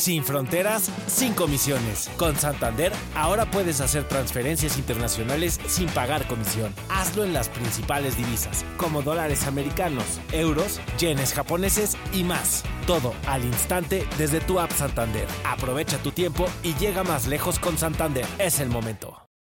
Sin fronteras, sin comisiones. Con Santander, ahora puedes hacer transferencias internacionales sin pagar comisión. Hazlo en las principales divisas, como dólares americanos, euros, yenes japoneses y más. Todo al instante desde tu app Santander. Aprovecha tu tiempo y llega más lejos con Santander. Es el momento.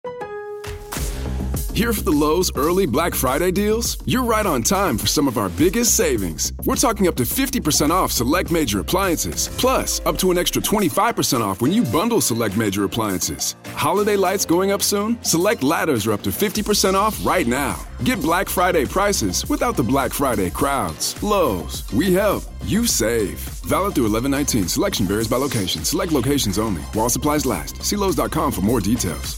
Here for the Lowe's early Black Friday deals? You're right on time for some of our biggest savings. We're talking up to 50% off select major appliances, plus up to an extra 25% off when you bundle select major appliances. Holiday lights going up soon? Select ladders are up to 50% off right now. Get Black Friday prices without the Black Friday crowds. Lowe's, we help, you save. Valid through 11/19. Selection varies by location. Select locations only. While supplies last. See Lowe's.com for more details.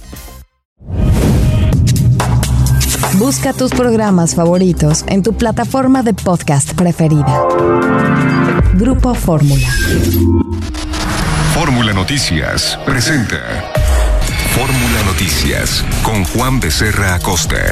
Busca tus programas favoritos en tu plataforma de podcast preferida. Grupo Fórmula. Fórmula Noticias presenta Fórmula Noticias con Juan Becerra Acosta.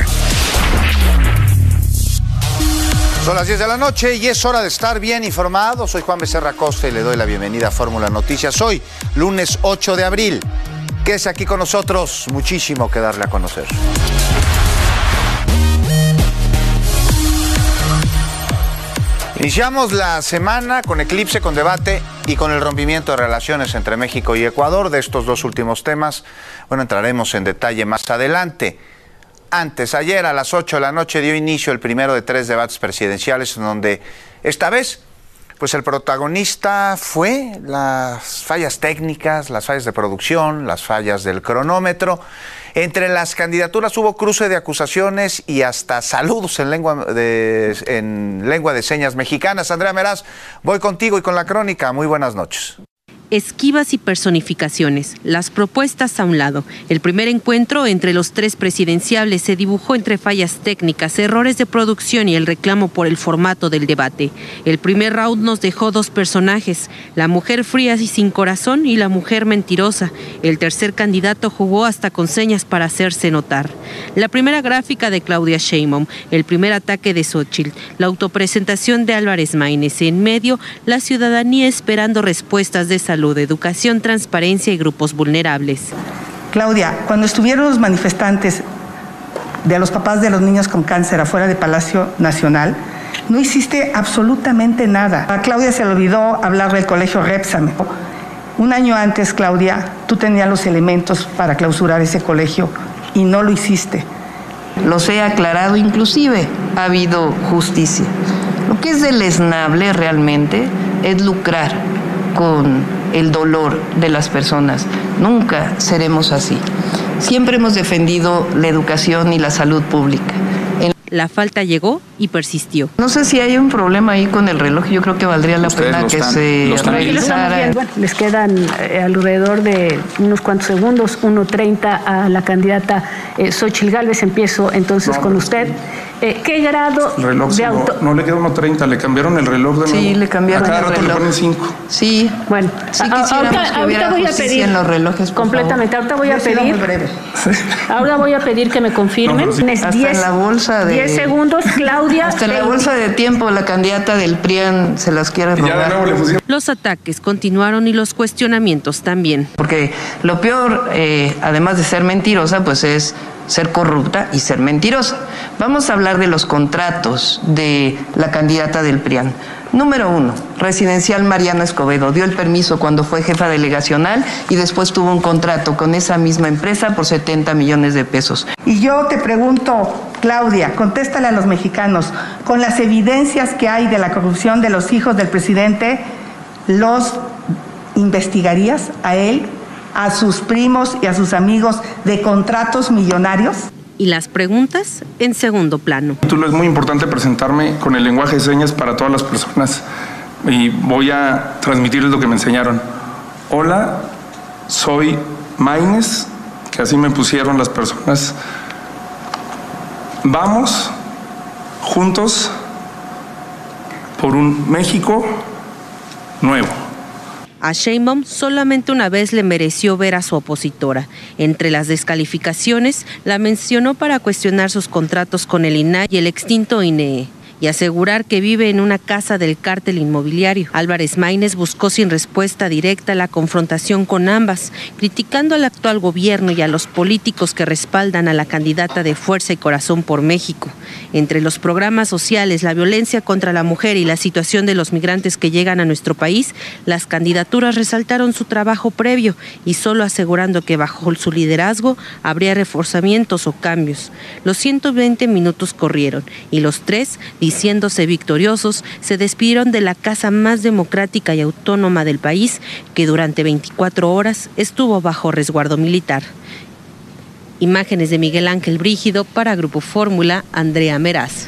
Son las 10 de la noche y es hora de estar bien informado. Soy Juan Becerra Acosta y le doy la bienvenida a Fórmula Noticias. Hoy, lunes 8 de abril. Quédese aquí con nosotros, muchísimo que darle a conocer. Iniciamos la semana con eclipse, con debate y con el rompimiento de relaciones entre México y Ecuador. De estos dos últimos temas, entraremos en detalle más adelante. Antes, ayer a las 8 de la noche dio inicio el primero de 3 debates presidenciales en donde esta vez, el protagonista fue las fallas técnicas, las fallas de producción, las fallas del cronómetro. Entre las candidaturas hubo cruce de acusaciones y hasta saludos en lengua de señas mexicanas. Andrea Meraz, voy contigo y con la crónica. Muy buenas noches. Esquivas y personificaciones, las propuestas a un lado. El primer encuentro entre los tres presidenciables se dibujó entre fallas técnicas, errores de producción y el reclamo por el formato del debate. El primer round nos dejó dos personajes, la mujer fría y sin corazón y la mujer mentirosa. El tercer candidato jugó hasta con señas para hacerse notar. La primera gráfica de Claudia Sheinbaum, el primer ataque de Xóchitl, la autopresentación de Álvarez Maínez. En medio, la ciudadanía esperando respuestas de salud, educación, transparencia y grupos vulnerables. Claudia, cuando estuvieron los manifestantes de los papás de los niños con cáncer afuera de Palacio Nacional, no hiciste absolutamente nada. A Claudia se le olvidó hablar del colegio Repsame. Un año antes, Claudia, tú tenías los elementos para clausurar ese colegio y no lo hiciste. Los he aclarado, inclusive ha habido justicia. Lo que es deleznable realmente es lucrar con el dolor de las personas. Nunca seremos así. Siempre hemos defendido la educación y la salud pública. La falta llegó y persistió. No sé si hay un problema ahí con el reloj. Yo creo que valdría la pena que se revisara. Les quedan alrededor de unos cuantos segundos, 1:30 a la candidata Xóchitl Gálvez. Empiezo entonces con usted. ¿Qué grado de auto? No le queda 1:30, le cambiaron el reloj de nuevo. Sí, le cambiaron el reloj. Le ponen 5. Sí. Bueno, sí ahorita voy a pedir en los relojes, completamente. Ahorita voy a pedir. Ahora voy a pedir que me confirmen. Hasta 10, en la bolsa de 10 segundos, Claudia. Hasta en la bolsa de tiempo la candidata del PRIAN se las quiere robar. Los ataques continuaron y los cuestionamientos también. Porque lo peor, además de ser mentirosa, es ser corrupta y ser mentirosa. Vamos a hablar de los contratos de la candidata del PRIAN. Número 1, Residencial Mariano Escobedo. Dio el permiso cuando fue jefa delegacional y después tuvo un contrato con esa misma empresa por 70 millones de pesos. Y yo te pregunto, Claudia, contéstale a los mexicanos, con las evidencias que hay de la corrupción de los hijos del presidente, ¿los investigarías a él, a sus primos y a sus amigos de contratos millonarios? Y las preguntas en segundo plano. Es muy importante presentarme con el lenguaje de señas para todas las personas y voy a transmitirles lo que me enseñaron. Hola, soy Maínez, que así me pusieron las personas. Vamos juntos por un México nuevo. A Sheinbaum solamente una vez le mereció ver a su opositora. Entre las descalificaciones, la mencionó para cuestionar sus contratos con el INAI y el extinto INEE. y asegurar que vive en una casa del cártel inmobiliario. Álvarez Maínez buscó sin respuesta directa la confrontación con ambas, criticando al actual gobierno y a los políticos que respaldan a la candidata de Fuerza y Corazón por México. Entre los programas sociales, la violencia contra la mujer y la situación de los migrantes que llegan a nuestro país, las candidaturas resaltaron su trabajo previo y solo asegurando que bajo su liderazgo habría reforzamientos o cambios. Los 120 minutos corrieron y los tres, diciéndose victoriosos, se despidieron de la casa más democrática y autónoma del país, que durante 24 horas estuvo bajo resguardo militar. Imágenes de Miguel Ángel Brígido para Grupo Fórmula, Andrea Meraz.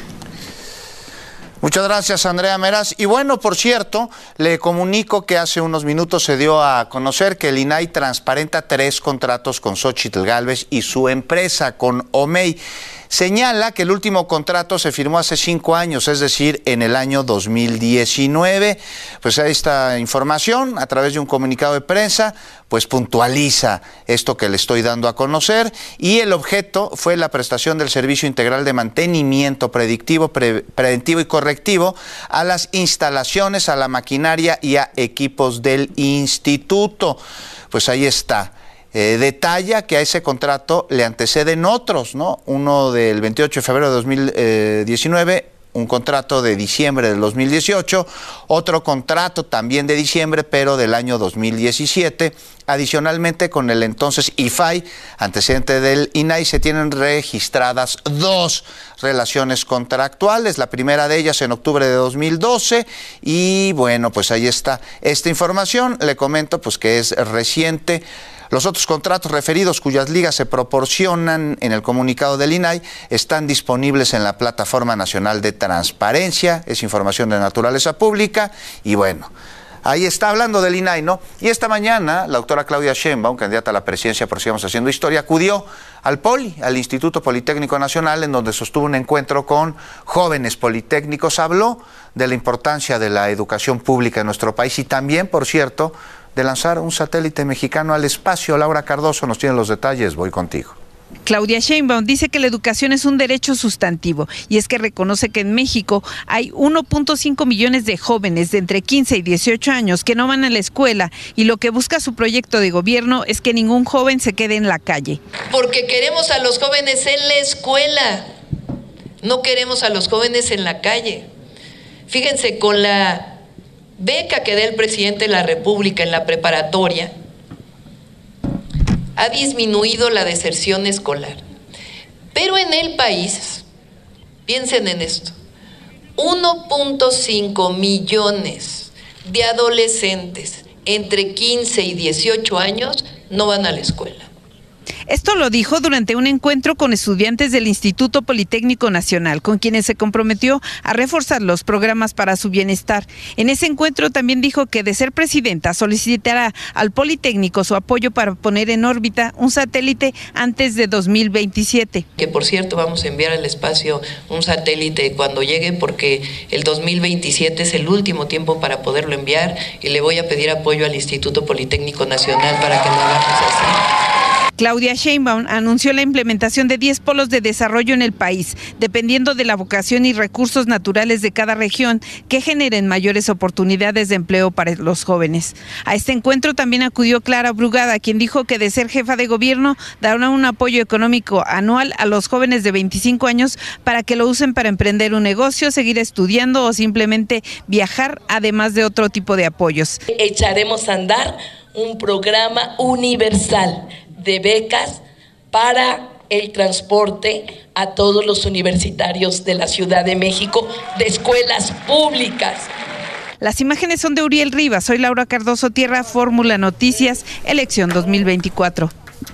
Muchas gracias, Andrea Meraz. Y bueno, por cierto, le comunico que hace unos minutos se dio a conocer que el INAI transparenta 3 contratos con Xóchitl Gálvez y su empresa, con OMEI. Señala que el último contrato se firmó hace 5 años, es decir, en el año 2019. Pues esta información, a través de un comunicado de prensa, pues puntualiza esto que le estoy dando a conocer, y el objeto fue la prestación del servicio integral de mantenimiento predictivo, preventivo y correctivo a las instalaciones, a la maquinaria y a equipos del instituto. Pues ahí está. Detalla que a ese contrato le anteceden otros, ¿no? Uno del 28 de febrero de 2019, un contrato de diciembre del 2018, otro contrato también de diciembre, pero del año 2017. Adicionalmente, con el entonces IFAI, antecedente del INAI, se tienen registradas 2 relaciones contractuales. La primera de ellas en octubre de 2012 y bueno, pues ahí está esta información. Le comento pues que es reciente. Los otros contratos referidos, cuyas ligas se proporcionan en el comunicado del INAI, están disponibles en la Plataforma Nacional de Transparencia. Es información de naturaleza pública y bueno, ahí está, hablando del INAI, ¿no? Y esta mañana la doctora Claudia Sheinbaum, candidata a la presidencia por Sigamos Haciendo Historia, acudió al POLI, al Instituto Politécnico Nacional, en donde sostuvo un encuentro con jóvenes politécnicos. Habló de la importancia de la educación pública en nuestro país y también, por cierto, de lanzar un satélite mexicano al espacio. Laura Cardoso nos tiene los detalles. Voy contigo. Claudia Sheinbaum dice que la educación es un derecho sustantivo y es que reconoce que en México hay 1.5 millones de jóvenes de entre 15 y 18 años que no van a la escuela y lo que busca su proyecto de gobierno es que ningún joven se quede en la calle. Porque queremos a los jóvenes en la escuela, no queremos a los jóvenes en la calle. Fíjense, con la beca que da el presidente de la República en la preparatoria, ha disminuido la deserción escolar. Pero en el país, piensen en esto, 1.5 millones de adolescentes entre 15 y 18 años no van a la escuela. Esto lo dijo durante un encuentro con estudiantes del Instituto Politécnico Nacional, con quienes se comprometió a reforzar los programas para su bienestar. En ese encuentro también dijo que, de ser presidenta, solicitará al Politécnico su apoyo para poner en órbita un satélite antes de 2027. Que por cierto vamos a enviar al espacio un satélite cuando llegue, porque el 2027 es el último tiempo para poderlo enviar, y le voy a pedir apoyo al Instituto Politécnico Nacional para que lo hagamos así. Claudia Sheinbaum anunció la implementación de 10 polos de desarrollo en el país, dependiendo de la vocación y recursos naturales de cada región, que generen mayores oportunidades de empleo para los jóvenes. A este encuentro también acudió Clara Brugada, quien dijo que, de ser jefa de gobierno, dará un apoyo económico anual a los jóvenes de 25 años para que lo usen para emprender un negocio, seguir estudiando o simplemente viajar, además de otro tipo de apoyos. Echaremos a andar un programa universal de becas para el transporte a todos los universitarios de la Ciudad de México, de escuelas públicas. Las imágenes son de Uriel Rivas. Soy Laura Cardoso, Tierra, Fórmula Noticias, elección 2024.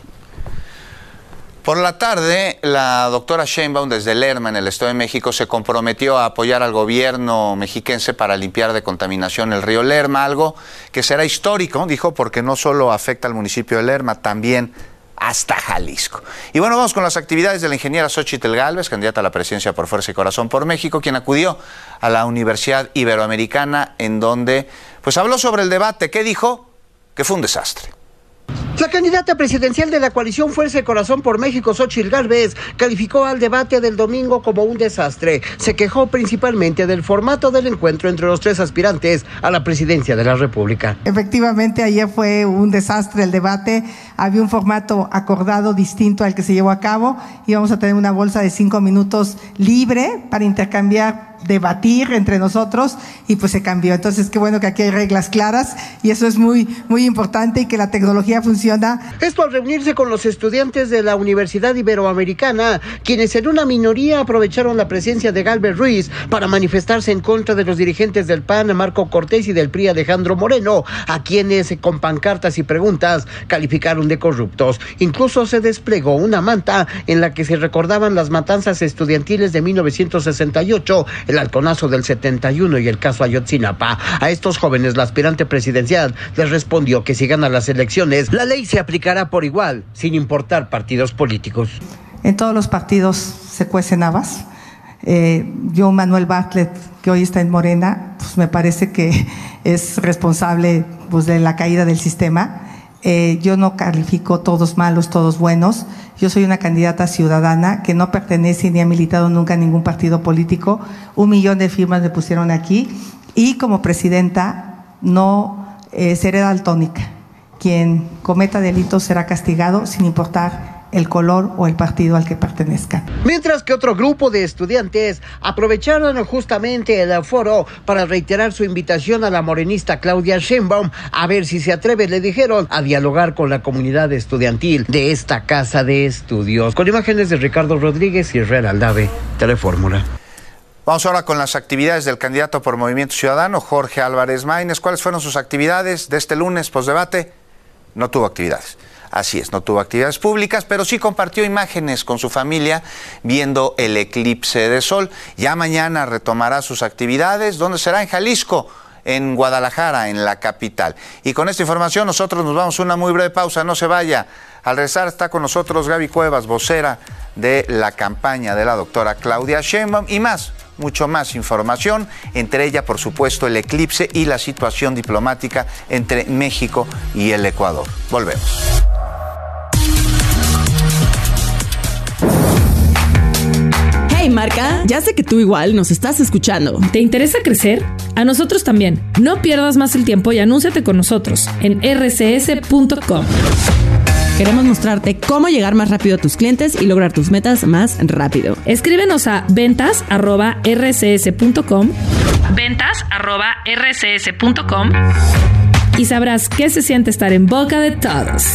Por la tarde, la doctora Sheinbaum, desde Lerma, en el Estado de México, se comprometió a apoyar al gobierno mexiquense para limpiar de contaminación el río Lerma, algo que será histórico, dijo, porque no solo afecta al municipio de Lerma, también hasta Jalisco. Y bueno, vamos con las actividades de la ingeniera Xóchitl Gálvez, candidata a la presidencia por Fuerza y Corazón por México, quien acudió a la Universidad Iberoamericana, en donde pues habló sobre el debate. ¿Qué dijo? Que fue un desastre. La candidata presidencial de la coalición Fuerza y Corazón por México, Xóchitl Gálvez, calificó al debate del domingo como un desastre. Se quejó principalmente del formato del encuentro entre los tres aspirantes a la presidencia de la República. Efectivamente, ayer fue un desastre el debate. Había un formato acordado distinto al que se llevó a cabo. Íbamos a tener una bolsa de 5 minutos libre para intercambiar, debatir entre nosotros, y pues se cambió. Entonces, qué bueno que aquí hay reglas claras y eso es muy, muy importante, y que la tecnología funciona. Esto al reunirse con los estudiantes de la Universidad Iberoamericana, quienes en una minoría aprovecharon la presencia de Gálvez Ruiz para manifestarse en contra de los dirigentes del PAN, Marco Cortés, y del PRI, Alejandro Moreno, a quienes con pancartas y preguntas calificaron de corruptos. Incluso se desplegó una manta en la que se recordaban las matanzas estudiantiles de 1968, el halconazo del 71 y el caso Ayotzinapa. A estos jóvenes, la aspirante presidencial les respondió que si gana las elecciones, la ley se aplicará por igual, sin importar partidos políticos. En todos los partidos se cuecen habas. Yo, Manuel Bartlett, que hoy está en Morena, pues me parece que es responsable, pues, de la caída del sistema. Yo no califico todos malos, todos buenos. Yo soy una candidata ciudadana que no pertenece ni ha militado nunca en ningún partido político. 1 millón de firmas me pusieron aquí, y como presidenta no seré daltónica. Quien cometa delitos será castigado sin importar el color o el partido al que pertenezca. Mientras que otro grupo de estudiantes aprovecharon justamente el foro para reiterar su invitación a la morenista Claudia Sheinbaum a ver si se atreve, le dijeron, a dialogar con la comunidad estudiantil de esta casa de estudios. Con imágenes de Ricardo Rodríguez y Herrera Aldave, Telefórmula. Vamos ahora con las actividades del candidato por Movimiento Ciudadano, Jorge Álvarez Maínez. ¿Cuáles fueron sus actividades de este lunes postdebate? No tuvo actividades. Así es, no tuvo actividades públicas, pero sí compartió imágenes con su familia viendo el eclipse de sol. Ya mañana retomará sus actividades. ¿Dónde será? En Jalisco, en Guadalajara, en la capital. Y con esta información nosotros nos vamos a una muy breve pausa. No se vaya. Al regresar está con nosotros Gaby Cuevas, vocera de la campaña de la doctora Claudia Sheinbaum, y más, mucho más información, entre ella, por supuesto, el eclipse y la situación diplomática entre México y el Ecuador. Volvemos. Hey Marca, ya sé que tú igual nos estás escuchando. ¿Te interesa crecer? A nosotros también. No pierdas más el tiempo y anúnciate con nosotros en rcs.com. Queremos mostrarte cómo llegar más rápido a tus clientes y lograr tus metas más rápido. Escríbenos a ventas@rcs.com. ventas@rcs.com y sabrás qué se siente estar en boca de todos.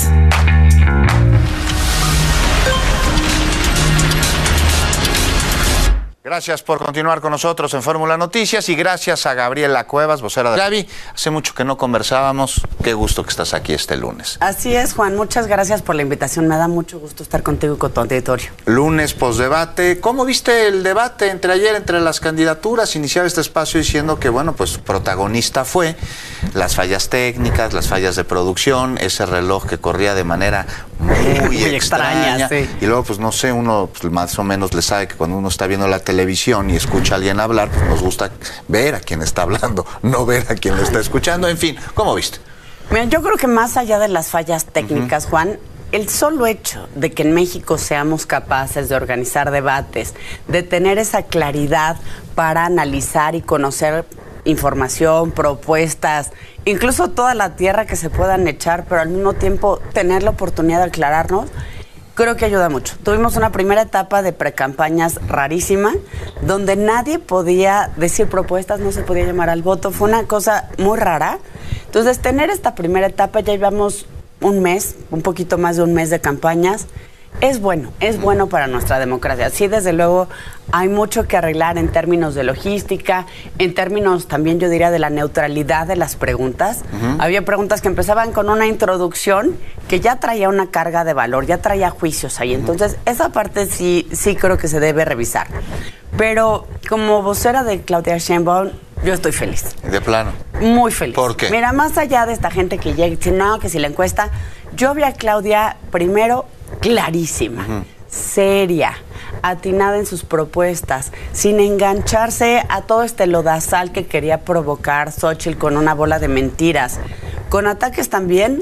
Gracias por continuar con nosotros en Fórmula Noticias, y gracias a Gabriela Cuevas, vocera de Gaby. Hace mucho que no conversábamos. Qué gusto que estás aquí este lunes. Así es, Juan. Muchas gracias por la invitación. Me da mucho gusto estar contigo y con tu auditorio. Lunes postdebate. ¿Cómo viste el debate entre las candidaturas? Iniciaba este espacio diciendo que, bueno, pues protagonista fue las fallas técnicas, las fallas de producción, ese reloj que corría de manera muy extraña. Sí. Y luego, pues no sé, uno pues, más o menos le sabe que cuando uno está viendo la televisión y escucha a alguien hablar, pues nos gusta ver a quien está hablando, no ver a quien lo está escuchando. En fin, ¿cómo viste? Mira, yo creo que más allá de las fallas técnicas, Juan, el solo hecho de que en México seamos capaces de organizar debates, de tener esa claridad para analizar y conocer información, propuestas, incluso toda la tierra que se puedan echar, pero al mismo tiempo tener la oportunidad de aclararnos, creo que ayuda mucho. Tuvimos una primera etapa de precampañas rarísima, donde nadie podía decir propuestas, no se podía llamar al voto. Fue una cosa muy rara. Entonces, tener esta primera etapa, ya llevamos un mes, un poquito más de un mes de campañas, es bueno para nuestra democracia. Sí, desde luego, hay mucho que arreglar en términos de logística, en términos también, yo diría, de la neutralidad de las preguntas. Había preguntas que empezaban con una introducción que ya traía una carga de valor, ya traía juicios ahí. Entonces, esa parte sí creo que se debe revisar. Pero como vocera de Claudia Sheinbaum, yo estoy feliz. ¿De plano? Muy feliz. ¿Por qué? Mira, más allá de esta gente que llega y dice, no, que si la encuesta, yo vi a Claudia primero clarísima, seria, atinada en sus propuestas, sin engancharse a todo este lodazal que quería provocar Xóchitl con una bola de mentiras, con ataques también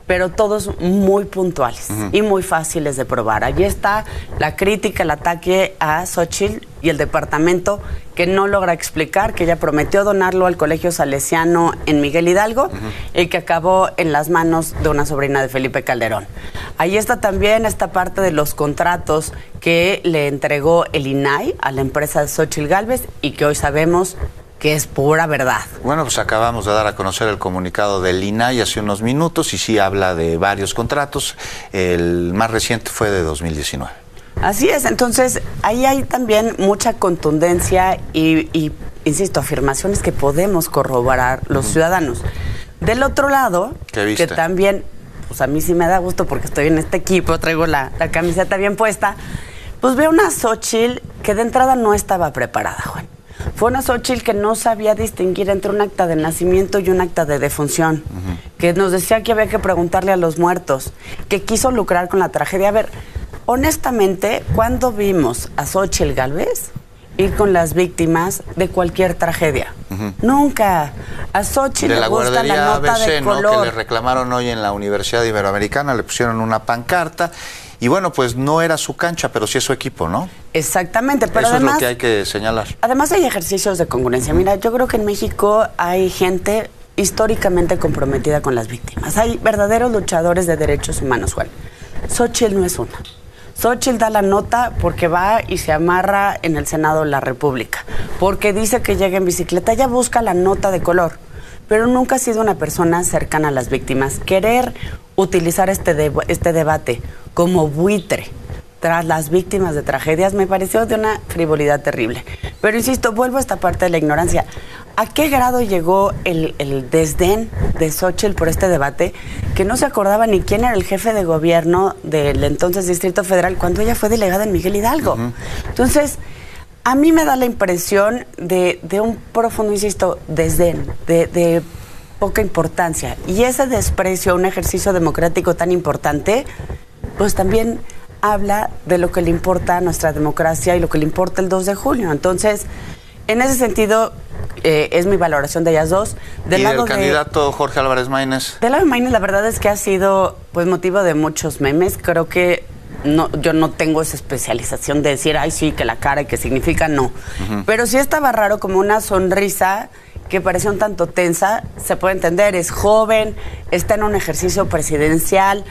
pero todos muy puntuales y muy fáciles de probar. Allí está la crítica, el ataque a Xóchitl y el departamento que no logra explicar, que ella prometió donarlo al Colegio Salesiano en Miguel Hidalgo y que acabó en las manos de una sobrina de Felipe Calderón. Ahí está también esta parte de los contratos que le entregó el INAI a la empresa de Xóchitl Gálvez y que hoy sabemos que es pura verdad. Bueno, pues acabamos de dar a conocer el comunicado del INAI hace unos minutos y sí habla de varios contratos. El más reciente fue de 2019. Así es, entonces ahí hay también mucha contundencia y insisto, afirmaciones que podemos corroborar los ciudadanos. Del otro lado, que también, pues a mí sí me da gusto porque estoy en este equipo, traigo la camiseta bien puesta, pues veo una Xóchitl que de entrada no estaba preparada, Juan. Fue una Xóchitl que no sabía distinguir entre un acta de nacimiento y un acta de defunción, que nos decía que había que preguntarle a los muertos, que quiso lucrar con la tragedia. A ver, honestamente, ¿cuándo vimos a Xóchitl Gálvez ir con las víctimas de cualquier tragedia? Nunca. A Xóchitl le gusta la nota ABC, de color. ¿no? Que le reclamaron hoy en la Universidad Iberoamericana, le pusieron una pancarta. Y bueno, pues no era su cancha, pero sí es su equipo, ¿no? Exactamente, pero eso además, es lo que hay que señalar. Además hay ejercicios de congruencia. Mira, yo creo que en México hay gente históricamente comprometida con las víctimas. Hay verdaderos luchadores de derechos humanos, Juan. Xóchitl no es una. Xóchitl da la nota porque va y se amarra en el Senado de la República, porque dice que llega en bicicleta. Ella busca la nota de color, pero nunca ha sido una persona cercana a las víctimas. Querer utilizar este debate como buitre tras las víctimas de tragedias me pareció de una frivolidad terrible. Pero insisto, vuelvo a esta parte de la ignorancia. ¿A qué grado llegó el desdén de Xóchitl por este debate que no se acordaba ni quién era el jefe de gobierno del entonces Distrito Federal cuando ella fue delegada en Miguel Hidalgo? Entonces, a mí me da la impresión de un profundo, insisto, desdén, de poca importancia. Y ese desprecio a un ejercicio democrático tan importante, pues también habla de lo que le importa a nuestra democracia y lo que le importa el 2 de julio. Entonces, en ese sentido, es mi valoración de ellas dos. ¿Y del candidato Jorge Álvarez Maínez? Del lado de Maínez, la verdad es que ha sido pues motivo de muchos memes. Creo que yo no tengo esa especialización de decir, ay, sí, que la cara y que significa, no. Pero sí estaba raro, como una sonrisa que parecía un tanto tensa. Se puede entender, es joven, está en un ejercicio presidencial.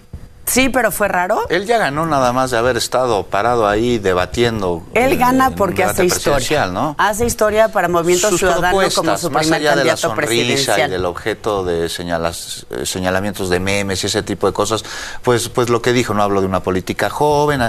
Sí, pero fue raro. Él ya ganó nada más de haber estado parado ahí debatiendo. Él gana porque hace historia, ¿no? Hace historia para Movimiento Ciudadano como su más primer allá de la candidato sonrisa presidencial. y del objeto de señalamientos de memes y ese tipo de cosas, pues lo que dijo, no habló de una política joven,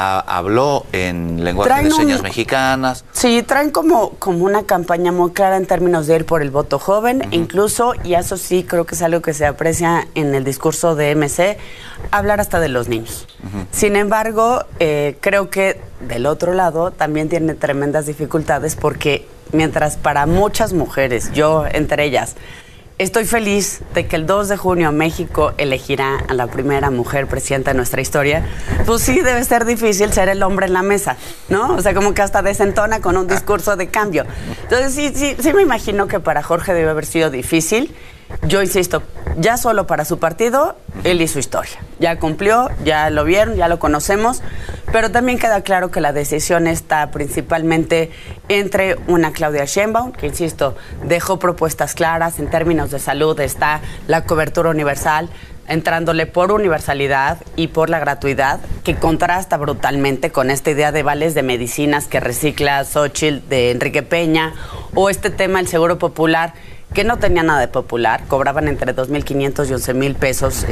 habló en lenguaje de señas mexicanas. Sí, traen como una campaña muy clara en términos de ir por el voto joven, incluso, y eso sí creo que es algo que se aprecia en el discurso de MC, hablar hasta de los niños. Sin embargo, creo que del otro lado también tiene tremendas dificultades porque mientras para muchas mujeres, yo entre ellas, estoy feliz de que el 2 de junio México elegirá a la primera mujer presidenta de nuestra historia, pues sí debe ser difícil ser el hombre en la mesa, ¿no? O sea, como que hasta desentona con un discurso de cambio. Entonces sí me imagino que para Jorge debe haber sido difícil. Yo insisto, ya solo para su partido, él hizo historia. Ya cumplió, ya lo vieron, ya lo conocemos, pero también queda claro que la decisión está principalmente entre una Claudia Sheinbaum, que insisto, dejó propuestas claras en términos de salud, está la cobertura universal, entrándole por universalidad y por la gratuidad, que contrasta brutalmente con esta idea de vales de medicinas que recicla Xóchitl de Enrique Peña, o este tema del seguro popular, que no tenía nada de popular, cobraban entre 2,500 y 11,000 pesos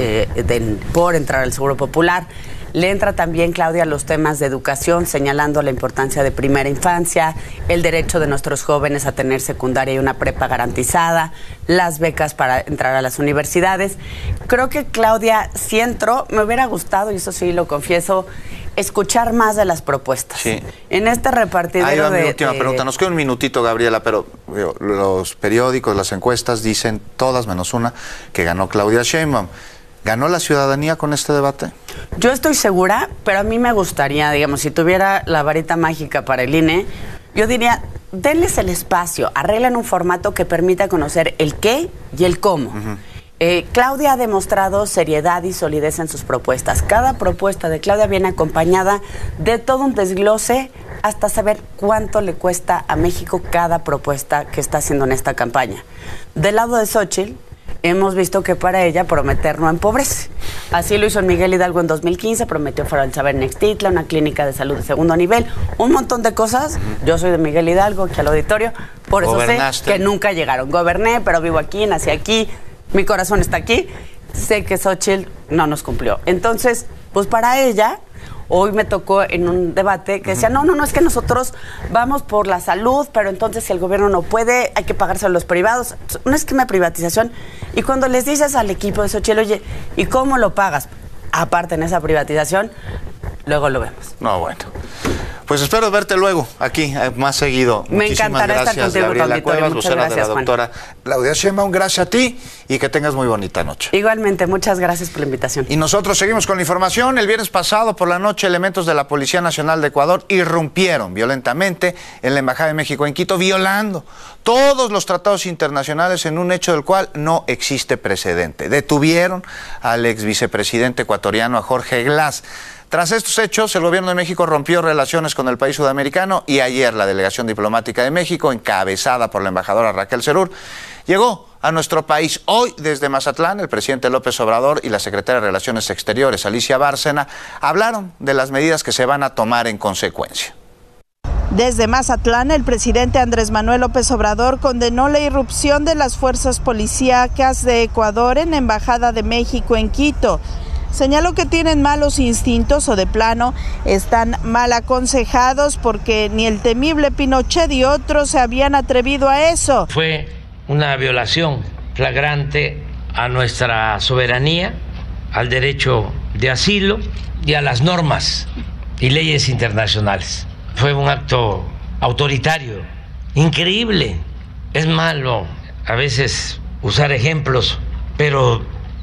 por entrar al Seguro Popular. Le entra también, Claudia, a los temas de educación, señalando la importancia de primera infancia, el derecho de nuestros jóvenes a tener secundaria y una prepa garantizada, las becas para entrar a las universidades. Creo que Claudia sí entró, me hubiera gustado, y eso sí lo confieso, escuchar más de las propuestas. Sí. En este repartidero ahí va mi última pregunta. Nos queda un minutito, Gabriela, pero los periódicos, las encuestas dicen, todas menos una, que ganó Claudia Sheinbaum. ¿Ganó la ciudadanía con este debate? Yo estoy segura, pero a mí me gustaría, digamos, si tuviera la varita mágica para el INE, yo diría, denles el espacio, arreglen un formato que permita conocer el qué y el cómo. Claudia ha demostrado seriedad y solidez en sus propuestas. Cada propuesta de Claudia viene acompañada de todo un desglose hasta saber cuánto le cuesta a México cada propuesta que está haciendo en esta campaña. Del lado de Xóchitl, hemos visto que para ella prometer no empobrece. Así lo hizo en Miguel Hidalgo en 2015, prometió Farol Saber en Ixtitla, una clínica de salud de segundo nivel, un montón de cosas. Yo soy de Miguel Hidalgo, aquí al auditorio, por eso sé que nunca llegaron. Goberné, pero vivo aquí, nací aquí, mi corazón está aquí. Sé que Xóchitl no nos cumplió. Entonces, pues para ella, hoy me tocó en un debate que decía, no, es que nosotros vamos por la salud, pero entonces si el gobierno no puede, hay que pagárselo a los privados. Un esquema de privatización. Y cuando les dices al equipo de Xóchitl, oye, ¿y cómo lo pagas? Aparte en esa privatización, luego lo vemos. No, bueno. Pues espero verte luego, aquí, más seguido. Me encantará estar contigo, Gabriela Cuevas, vocera gracias, de la doctora Claudia Sheinbaum. Gracias a ti y que tengas muy bonita noche. Igualmente, muchas gracias por la invitación. Y nosotros seguimos con la información. El viernes pasado, por la noche, elementos de la Policía Nacional de Ecuador irrumpieron violentamente en la Embajada de México en Quito, violando todos los tratados internacionales en un hecho del cual no existe precedente. Detuvieron al ex vicepresidente ecuatoriano, a Jorge Glass. Tras estos hechos, el gobierno de México rompió relaciones con el país sudamericano y ayer la delegación diplomática de México, encabezada por la embajadora Raquel Serur, llegó a nuestro país. Hoy, desde Mazatlán, el presidente López Obrador y la secretaria de Relaciones Exteriores, Alicia Bárcena, hablaron de las medidas que se van a tomar en consecuencia. Desde Mazatlán, el presidente Andrés Manuel López Obrador condenó la irrupción de las fuerzas policíacas de Ecuador en la Embajada de México en Quito. Señaló que tienen malos instintos o de plano están mal aconsejados porque ni el temible Pinochet y otros se habían atrevido a eso. Fue una violación flagrante a nuestra soberanía, al derecho de asilo y a las normas y leyes internacionales. Fue un acto autoritario, increíble. Es malo a veces usar ejemplos, pero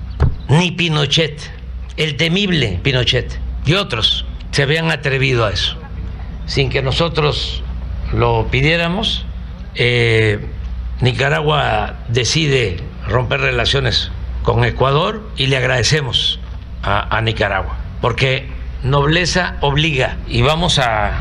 ni Pinochet, el temible Pinochet y otros se habían atrevido a eso, sin que nosotros lo pidiéramos. Nicaragua decide romper relaciones con Ecuador y le agradecemos a Nicaragua, porque nobleza obliga y vamos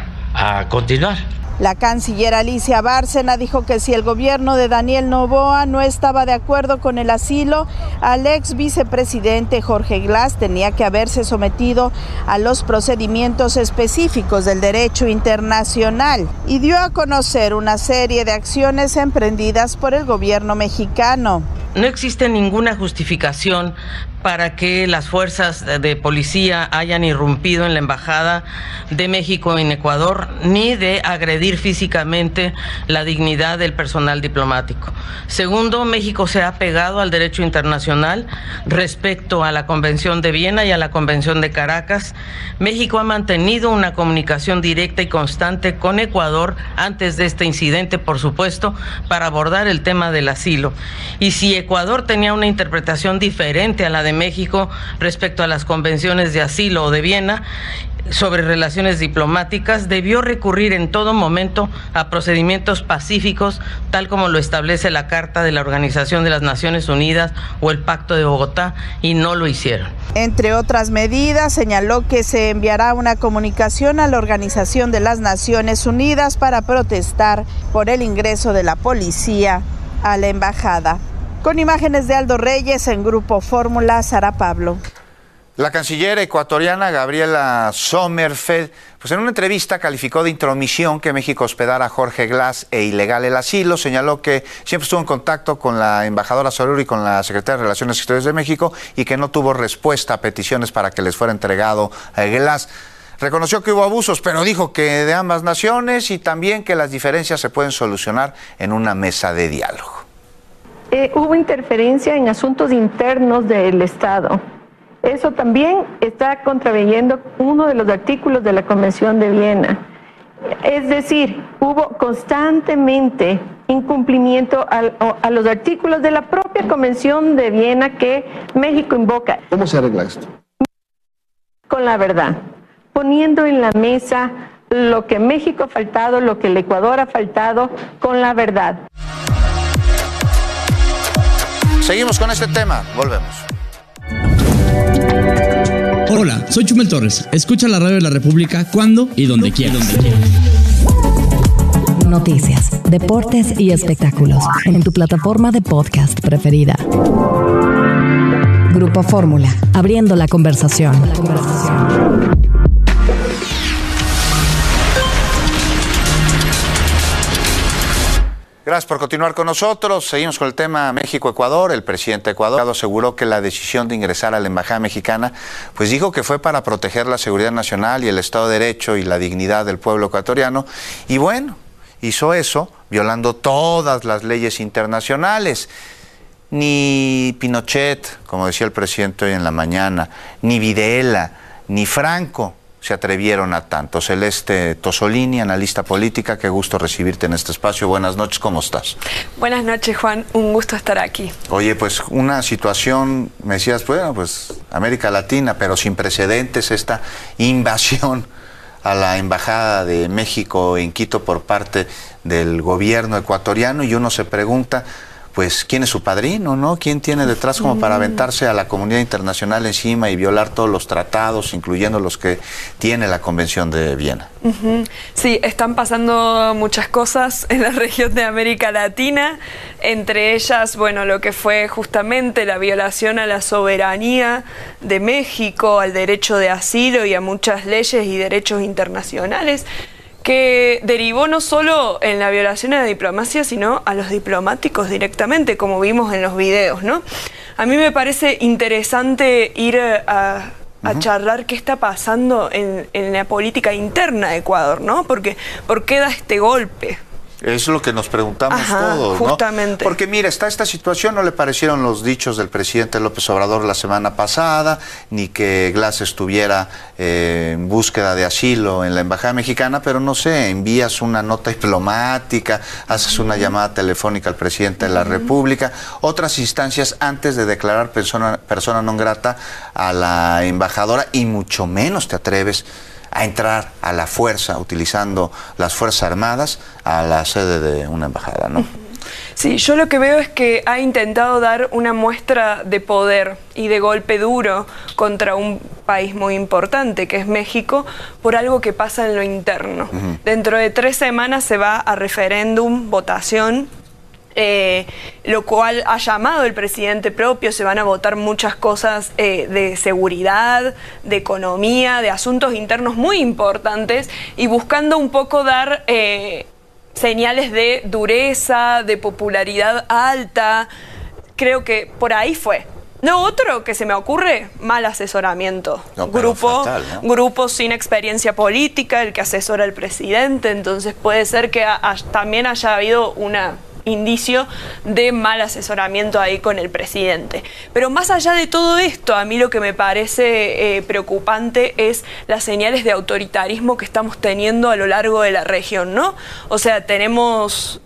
a continuar. La canciller Alicia Bárcena dijo que si el gobierno de Daniel Noboa no estaba de acuerdo con el asilo al ex vicepresidente Jorge Glass, tenía que haberse sometido a los procedimientos específicos del derecho internacional y dio a conocer una serie de acciones emprendidas por el gobierno mexicano. No existe ninguna justificación para que las fuerzas de policía hayan irrumpido en la Embajada de México en Ecuador, ni de agredir físicamente la dignidad del personal diplomático. Segundo, México se ha pegado al derecho internacional respecto a la Convención de Viena y a la Convención de Caracas. México ha mantenido una comunicación directa y constante con Ecuador antes de este incidente, por supuesto, para abordar el tema del asilo. Y si Ecuador tenía una interpretación diferente a la de México respecto a las convenciones de asilo o de Viena sobre relaciones diplomáticas, debió recurrir en todo momento a procedimientos pacíficos, tal como lo establece la Carta de la Organización de las Naciones Unidas o el Pacto de Bogotá, y no lo hicieron. Entre otras medidas, señaló que se enviará una comunicación a la Organización de las Naciones Unidas para protestar por el ingreso de la policía a la embajada. Con imágenes de Aldo Reyes en Grupo Fórmula, Sara Pablo. La canciller ecuatoriana Gabriela Sommerfeld, pues en una entrevista calificó de intromisión que México hospedara a Jorge Glass e ilegal el asilo. Señaló que siempre estuvo en contacto con la embajadora Serur y con la secretaria de Relaciones Exteriores de México y que no tuvo respuesta a peticiones para que les fuera entregado a Glass. Reconoció que hubo abusos, pero dijo que de ambas naciones y también que las diferencias se pueden solucionar en una mesa de diálogo. Hubo interferencia en asuntos internos del Estado. Eso también está contraveyendo uno de los artículos de la Convención de Viena. Es decir, hubo constantemente incumplimiento a los artículos de la propia Convención de Viena que México invoca. ¿Cómo se arregla esto? Con la verdad, poniendo en la mesa lo que México ha faltado, lo que el Ecuador ha faltado, con la verdad. Seguimos con este tema, volvemos. Hola, soy Chumel Torres. Escucha la radio de la República cuando y donde quieras. Noticias, deportes y espectáculos en tu plataforma de podcast preferida. Grupo Fórmula, abriendo la conversación. Gracias por continuar con nosotros. Seguimos con el tema México-Ecuador. El presidente de Ecuador aseguró que la decisión de ingresar a la embajada mexicana, pues dijo que fue para proteger la seguridad nacional y el Estado de Derecho y la dignidad del pueblo ecuatoriano. Y bueno, hizo eso violando todas las leyes internacionales. Ni Pinochet, como decía el presidente hoy en la mañana, ni Videla, ni Franco se atrevieron a tanto. Celeste Tosolini, analista política, qué gusto recibirte en este espacio. Buenas noches, ¿cómo estás? Buenas noches, Juan, un gusto estar aquí. Oye, pues una situación, me decías, bueno, pues América Latina, pero sin precedentes, esta invasión a la Embajada de México en Quito por parte del gobierno ecuatoriano, y uno se pregunta, pues, ¿quién es su padrino, no? ¿Quién tiene detrás como para aventarse a la comunidad internacional encima y violar todos los tratados, incluyendo los que tiene la Convención de Viena? Sí, están pasando muchas cosas en la región de América Latina, entre ellas, bueno, lo que fue justamente la violación a la soberanía de México, al derecho de asilo y a muchas leyes y derechos internacionales, que derivó no solo en la violación a la diplomacia, sino a los diplomáticos directamente, como vimos en los videos, ¿no? A mí me parece interesante ir a charlar qué está pasando en la política interna de Ecuador, ¿no? Porque, ¿por qué da este golpe? Es lo que nos preguntamos todos, ¿no? Justamente. Porque mira, está esta situación, no le parecieron los dichos del presidente López Obrador la semana pasada, ni que Glass estuviera en búsqueda de asilo en la Embajada Mexicana, pero no sé, envías una nota diplomática, haces una llamada telefónica al presidente de la República, otras instancias antes de declarar persona non grata a la embajadora, y mucho menos te atreves a entrar a la fuerza, utilizando las Fuerzas Armadas, a la sede de una embajada, ¿no? Sí, yo lo que veo es que ha intentado dar una muestra de poder y de golpe duro contra un país muy importante, que es México, por algo que pasa en lo interno. Dentro de 3 semanas se va a referéndum, votación, lo cual ha llamado el presidente propio. Se van a votar muchas cosas de seguridad, de economía, de asuntos internos muy importantes, y buscando un poco dar señales de dureza, de popularidad alta. Creo que por ahí fue. Lo otro que se me ocurre, mal asesoramiento. No, grupo, fatal, ¿no? Grupo sin experiencia política, el que asesora al presidente. Entonces puede ser que también haya habido un indicio de mal asesoramiento ahí con el presidente. Pero más allá de todo esto, a mí lo que me parece preocupante es las señales de autoritarismo que estamos teniendo a lo largo de la región, ¿no? O sea, tenemos,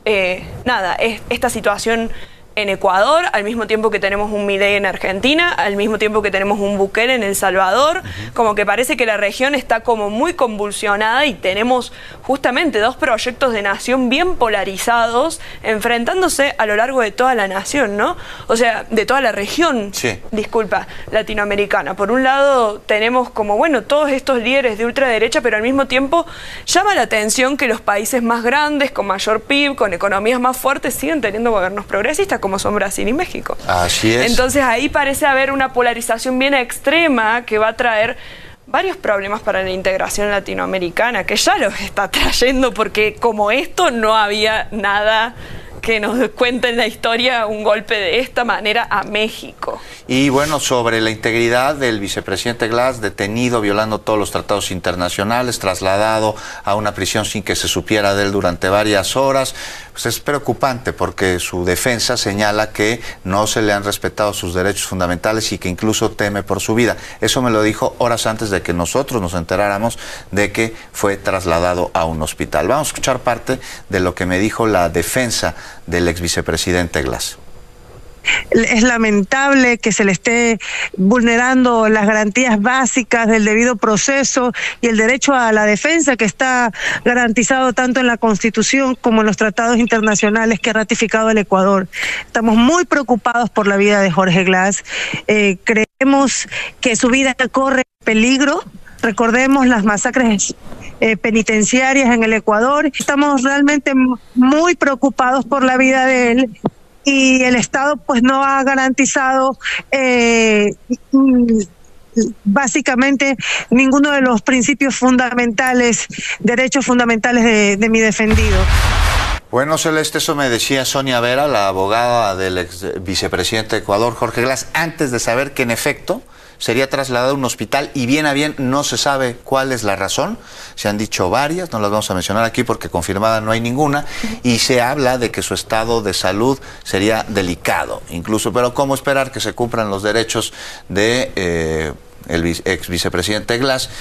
esta situación en Ecuador, al mismo tiempo que tenemos un Milei en Argentina, al mismo tiempo que tenemos un Bukele en El Salvador, como que parece que la región está como muy convulsionada, y tenemos justamente 2 proyectos de nación bien polarizados enfrentándose a lo largo de toda la nación, ¿no? O sea, de toda la región, latinoamericana. Por un lado tenemos como, bueno, todos estos líderes de ultraderecha, pero al mismo tiempo llama la atención que los países más grandes, con mayor PIB, con economías más fuertes, siguen teniendo gobiernos progresistas, como son Brasil y México. Así es. Entonces ahí parece haber una polarización bien extrema que va a traer varios problemas para la integración latinoamericana, que ya los está trayendo, porque como esto no había nada que nos cuente en la historia un golpe de esta manera a México. Y bueno, sobre la integridad del vicepresidente Glass, detenido violando todos los tratados internacionales, trasladado a una prisión sin que se supiera de él durante varias horas, pues es preocupante, porque su defensa señala que no se le han respetado sus derechos fundamentales y que incluso teme por su vida. Eso me lo dijo horas antes de que nosotros nos enteráramos de que fue trasladado a un hospital. Vamos a escuchar parte de lo que me dijo la defensa del ex vicepresidente Glass. Es lamentable que se le esté vulnerando las garantías básicas del debido proceso y el derecho a la defensa que está garantizado tanto en la Constitución como en los tratados internacionales que ha ratificado el Ecuador. Estamos muy preocupados por la vida de Jorge Glass. Creemos que su vida corre peligro. Recordemos las masacres penitenciarias en el Ecuador. Estamos realmente muy preocupados por la vida de él y el Estado pues no ha garantizado básicamente ninguno de los principios fundamentales, derechos fundamentales de mi defendido. Bueno, Celeste, eso me decía Sonia Vera, la abogada del ex vicepresidente de Ecuador, Jorge Glass, antes de saber que en efecto sería trasladado a un hospital y bien a bien no se sabe cuál es la razón. Se han dicho varias, no las vamos a mencionar aquí porque confirmada no hay ninguna, y se habla de que su estado de salud sería delicado incluso, pero ¿cómo esperar que se cumplan los derechos de el ex vicepresidente Glass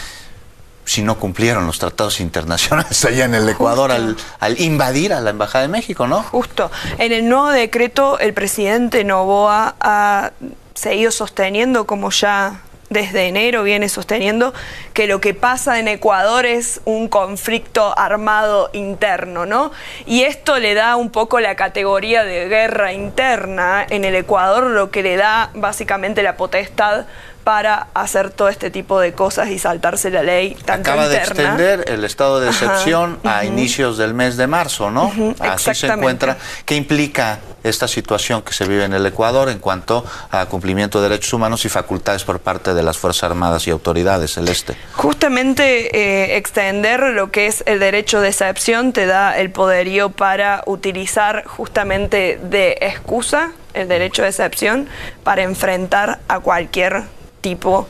si no cumplieron los tratados internacionales allá en el Ecuador al invadir a la Embajada de México, ¿no? Justo. En el nuevo decreto, el presidente Noboa ha seguido sosteniendo, como ya desde enero viene sosteniendo, que lo que pasa en Ecuador es un conflicto armado interno, ¿no? Y esto le da un poco la categoría de guerra interna en el Ecuador, lo que le da básicamente la potestad para hacer todo este tipo de cosas y saltarse la ley tanto Acaba interna. de extender el estado de excepción a inicios del mes de marzo, ¿no? Así se encuentra. ¿Qué implica esta situación que se vive en el Ecuador en cuanto a cumplimiento de derechos humanos y facultades por parte de las Fuerzas Armadas y autoridades, Celeste? Justamente extender lo que es el derecho de excepción te da el poderío para utilizar justamente de excusa el derecho de excepción para enfrentar a cualquier tipo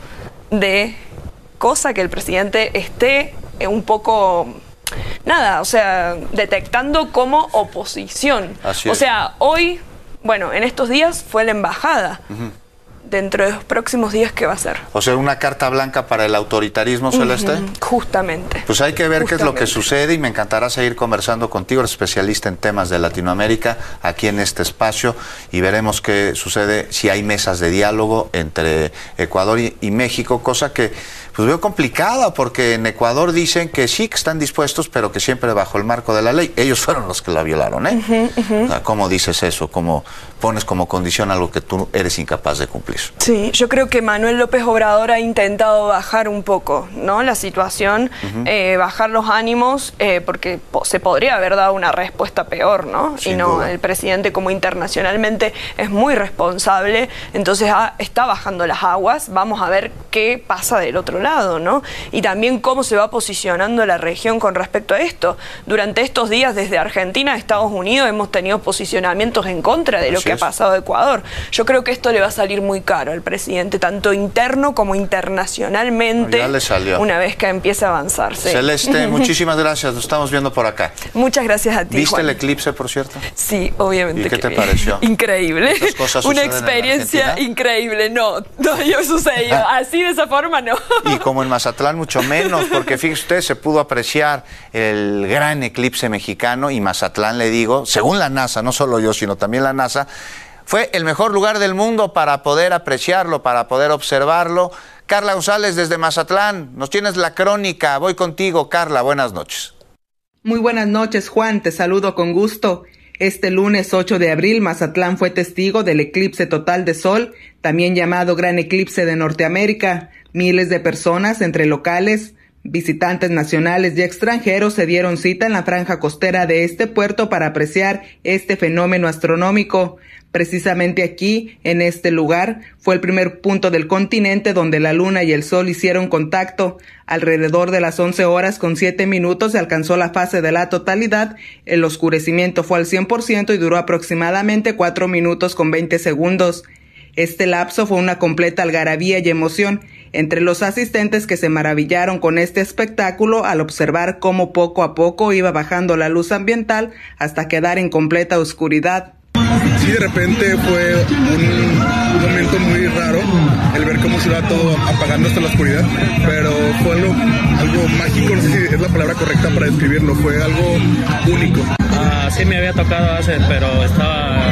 de cosa que el presidente esté un poco, nada, o sea, detectando como oposición. Así o es. sea, hoy, bueno, en estos días fue la embajada. Dentro de los próximos días, ¿qué va a ser? O sea, una carta blanca para el autoritarismo, Celeste. Justamente. Pues hay que ver qué es lo que sucede y me encantará seguir conversando contigo, eres especialista en temas de Latinoamérica, aquí en este espacio, y veremos qué sucede si hay mesas de diálogo entre Ecuador y México, cosa que pues veo complicada, porque en Ecuador dicen que sí, que están dispuestos, pero que siempre bajo el marco de la ley. Ellos fueron los que la violaron, ¿eh? O sea, ¿cómo dices eso? ¿Cómo pones como condición algo que tú eres incapaz de cumplir? Sí, yo creo que Manuel López Obrador ha intentado bajar un poco, ¿no?, la situación, bajar los ánimos, porque se podría haber dado una respuesta peor, ¿no? Sin duda. El presidente, como internacionalmente es muy responsable, entonces está bajando las aguas. Vamos a ver qué pasa del otro lado, ¿no? Y también cómo se va posicionando la región con respecto a esto. Durante estos días, desde Argentina a Estados Unidos, hemos tenido posicionamientos en contra de lo que ha pasado en Ecuador. Yo creo que esto le va a salir muy caro al presidente, tanto interno como internacionalmente, ya le salió. Una vez que empiece a avanzar. Sí. Celeste, muchísimas gracias, nos estamos viendo por acá. Muchas gracias a ti, ¿Viste Juan? el eclipse, por cierto? Sí, obviamente. ¿Y qué te pareció? Increíble. ¿Estas cosas Una suceden experiencia en Argentina? increíble. No yo sucedió. Así, de esa forma, no. Y como en Mazatlán, mucho menos, porque fíjese usted, se pudo apreciar el gran eclipse mexicano, y Mazatlán, le digo, según la NASA, no solo yo, sino también la NASA, fue el mejor lugar del mundo para poder apreciarlo, para poder observarlo. Carla González, desde Mazatlán, nos tienes la crónica. Voy contigo, Carla, buenas noches. Muy buenas noches, Juan, te saludo con gusto. Este lunes 8 de abril, Mazatlán fue testigo del eclipse total de sol, también llamado Gran Eclipse de Norteamérica. Miles de personas, entre locales, visitantes nacionales y extranjeros, se dieron cita en la franja costera de este puerto para apreciar este fenómeno astronómico. Precisamente aquí, en este lugar, fue el primer punto del continente donde la luna y el sol hicieron contacto. Alrededor de las 11 horas con 7 minutos se alcanzó la fase de la totalidad, el oscurecimiento fue al 100% y duró aproximadamente 4 minutos con 20 segundos. Este lapso fue una completa algarabía y emoción entre los asistentes, que se maravillaron con este espectáculo al observar cómo poco a poco iba bajando la luz ambiental hasta quedar en completa oscuridad. Sí, de repente fue un momento muy raro el ver cómo se iba todo apagando hasta la oscuridad, pero fue algo mágico, no sé si es la palabra correcta para describirlo, fue algo único. Sí me había tocado hacer, pero estaba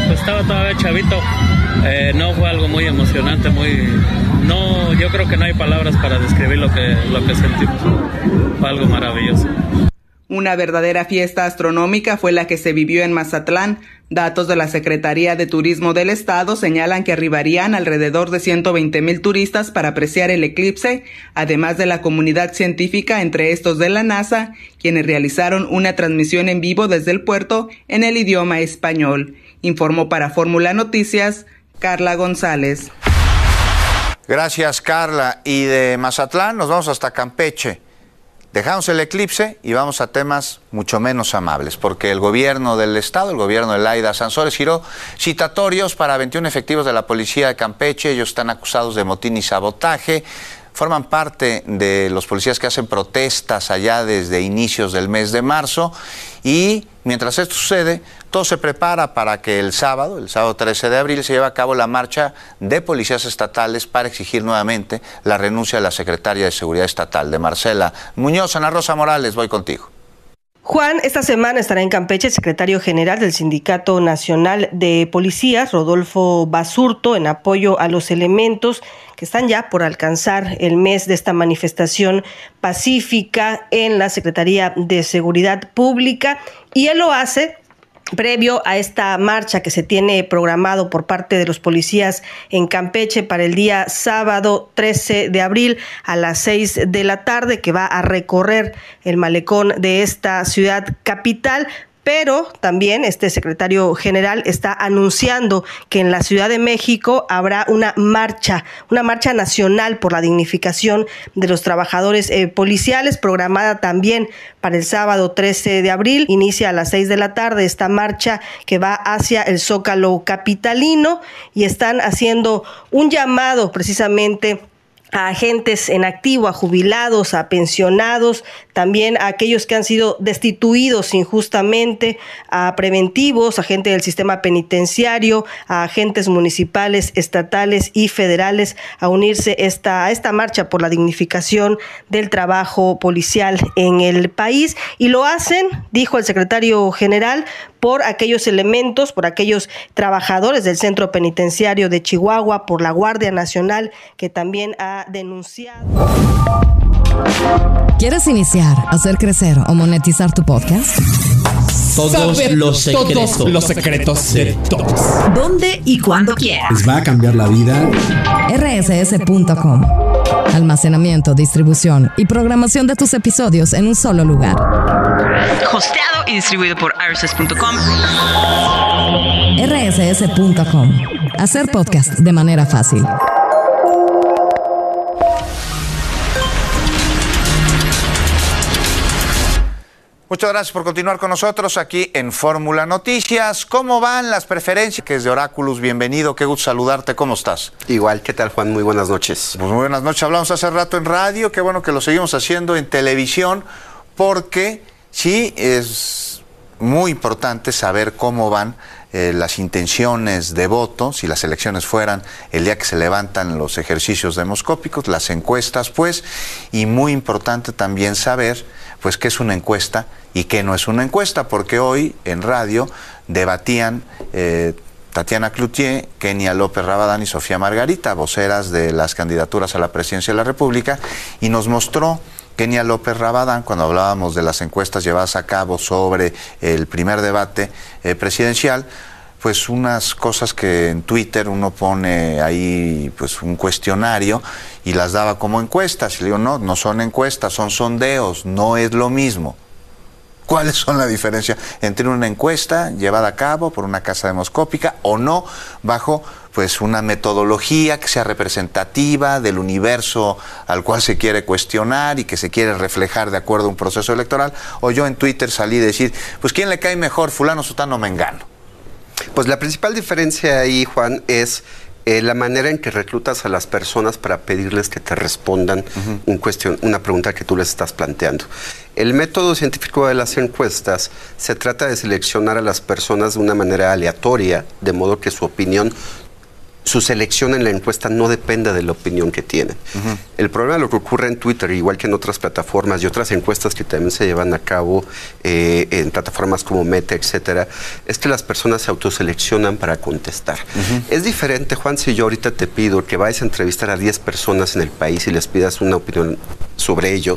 pues estaba todavía chavito. No fue algo muy emocionante, yo creo que no hay palabras para describir lo que sentimos. Fue algo maravilloso. Una verdadera fiesta astronómica fue la que se vivió en Mazatlán. Datos de la Secretaría de Turismo del Estado señalan que arribarían alrededor de 120,000 turistas para apreciar el eclipse, además de la comunidad científica, entre estos de la NASA, quienes realizaron una transmisión en vivo desde el puerto en el idioma español. Informó para Fórmula Noticias, Carla González. Gracias, Carla. Y de Mazatlán nos vamos hasta Campeche. Dejamos el eclipse y vamos a temas mucho menos amables, porque el gobierno del estado, el gobierno de Laida Sansores, giró citatorios para 21 efectivos de la policía de Campeche. Ellos están acusados de motín y sabotaje. Forman parte de los policías que hacen protestas allá desde inicios del mes de marzo. Y mientras esto sucede, todo se prepara para que el sábado 13 de abril, se lleve a cabo la marcha de policías estatales para exigir nuevamente la renuncia de la secretaria de Seguridad Estatal, de Marcela Muñoz. Ana Rosa Morales, voy contigo. Juan, esta semana estará en Campeche el secretario general del Sindicato Nacional de Policías, Rodolfo Basurto, en apoyo a los elementos que están ya por alcanzar el mes de esta manifestación pacífica en la Secretaría de Seguridad Pública, y él lo hace previo a esta marcha que se tiene programado por parte de los policías en Campeche para el día sábado 13 de abril a las 6 de la tarde, que va a recorrer el malecón de esta ciudad capital. Pero también este secretario general está anunciando que en la Ciudad de México habrá una marcha nacional por la dignificación de los trabajadores policiales, programada también para el sábado 13 de abril. Inicia a las 6 de la tarde esta marcha que va hacia el Zócalo capitalino, y están haciendo un llamado precisamente a agentes en activo, a jubilados, a pensionados, también a aquellos que han sido destituidos injustamente, a preventivos, a gente del sistema penitenciario, a agentes municipales, estatales y federales, a unirse a esta marcha por la dignificación del trabajo policial en el país. Y lo hacen, dijo el secretario general, por aquellos elementos, por aquellos trabajadores del Centro Penitenciario de Chihuahua, por la Guardia Nacional, que también ha denunciado. ¿Quieres iniciar, hacer crecer o monetizar tu podcast? Todos los secretos de todos. ¿Dónde y cuándo quieras? Les va a cambiar la vida. rss.com. Almacenamiento, distribución y programación de tus episodios en un solo lugar. Hosteado y distribuido por rss.com. rss.com. Hacer podcast de manera fácil. Muchas gracias por continuar con nosotros aquí en Fórmula Noticias. ¿Cómo van las preferencias? Que es de Oráculos, bienvenido, qué gusto saludarte, ¿cómo estás? Igual, ¿qué tal, Juan? Muy buenas noches. Pues muy buenas noches, hablamos hace rato en radio, qué bueno que lo seguimos haciendo en televisión, porque sí es muy importante saber cómo van las intenciones de voto, si las elecciones fueran el día que se levantan los ejercicios demoscópicos, las encuestas, pues, y muy importante también saber, pues, qué es una encuesta y qué no es una encuesta, porque hoy en radio debatían Tatiana Cloutier, Kenia López Rabadán y Sofía Margarita, voceras de las candidaturas a la presidencia de la República, y nos mostró Kenia López Rabadán, cuando hablábamos de las encuestas llevadas a cabo sobre el primer debate presidencial, pues unas cosas que en Twitter uno pone ahí pues un cuestionario y las daba como encuestas. Y le digo, no son encuestas, son sondeos, no es lo mismo. ¿Cuáles son la diferencia entre una encuesta llevada a cabo por una casa demoscópica o no, bajo pues una metodología que sea representativa del universo al cual se quiere cuestionar y que se quiere reflejar de acuerdo a un proceso electoral? O yo en Twitter salí a decir, pues ¿quién le cae mejor, fulano, sutano, mengano? Pues la principal diferencia ahí, Juan, es la manera en que reclutas a las personas para pedirles que te respondan una pregunta que tú les estás planteando. El método científico de las encuestas se trata de seleccionar a las personas de una manera aleatoria, de modo que su opinión su selección en la encuesta no depende de la opinión que tienen. El problema de lo que ocurre en Twitter, igual que en otras plataformas y otras encuestas que también se llevan a cabo en plataformas como Meta, etcétera, es que las personas se autoseleccionan para contestar. Es diferente, Juan, si yo ahorita te pido que vayas a entrevistar a 10 personas en el país y les pidas una opinión sobre ello,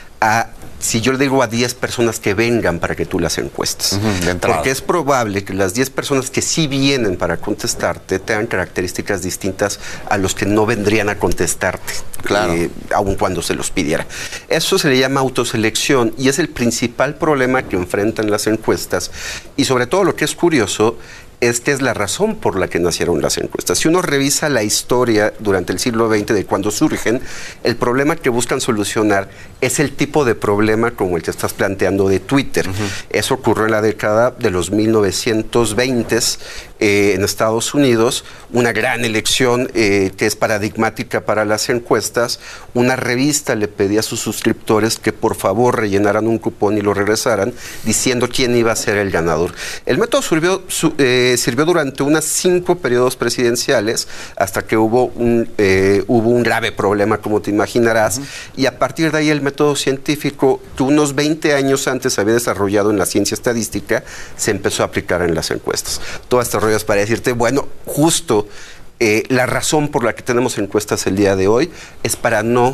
si yo le digo a 10 personas que vengan para que tú las encuestes. Porque es probable que las 10 personas que sí vienen para contestarte tengan características distintas a los que no vendrían a contestarte, aun cuando se los pidiera. Eso se le llama autoselección y es el principal problema que enfrentan las encuestas. Y sobre todo lo que es curioso es que es la razón por la que nacieron las encuestas. Si uno revisa la historia durante el siglo XX de cuando surgen, el problema que buscan solucionar es el tipo de problema como el que estás planteando de Twitter. Eso ocurrió en la década de los 1920s en Estados Unidos, una gran elección que es paradigmática para las encuestas. Una revista le pedía a sus suscriptores que por favor rellenaran un cupón y lo regresaran diciendo quién iba a ser el ganador. El método sirvió durante unos 5 periodos presidenciales hasta que hubo un grave problema, como te imaginarás, y a partir de ahí el método científico, que unos 20 años antes se había desarrollado en la ciencia estadística, se empezó a aplicar en las encuestas. Todo este rollo es para decirte, bueno, justo la razón por la que tenemos encuestas el día de hoy es para no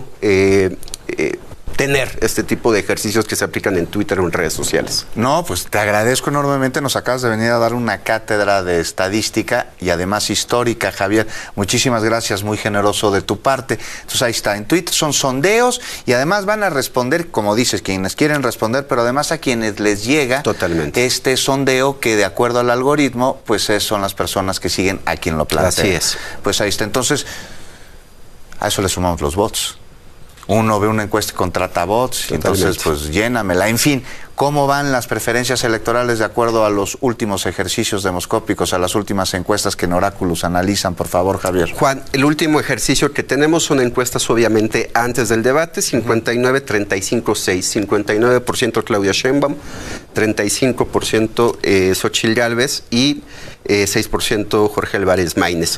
tener este tipo de ejercicios que se aplican en Twitter o en redes sociales. No, pues te agradezco enormemente, nos acabas de venir a dar una cátedra de estadística y además histórica, Javier. Muchísimas gracias, muy generoso de tu parte. Entonces ahí está, en Twitter son sondeos y además van a responder, como dices, quienes quieren responder, pero además a quienes les llega este sondeo que de acuerdo al algoritmo, pues son las personas que siguen a quien lo plantea. Así es. Pues ahí está, entonces a eso le sumamos los bots. Uno ve una encuesta y contrata bots, y entonces pues llénamela. En fin, ¿cómo van las preferencias electorales de acuerdo a los últimos ejercicios demoscópicos, a las últimas encuestas que en Oráculos analizan? Por favor, Javier. Juan, el último ejercicio que tenemos son encuestas obviamente antes del debate, 59-35-6, 59% Claudia Sheinbaum, 35% Xóchitl Gálvez y 6% Jorge Álvarez Maínez.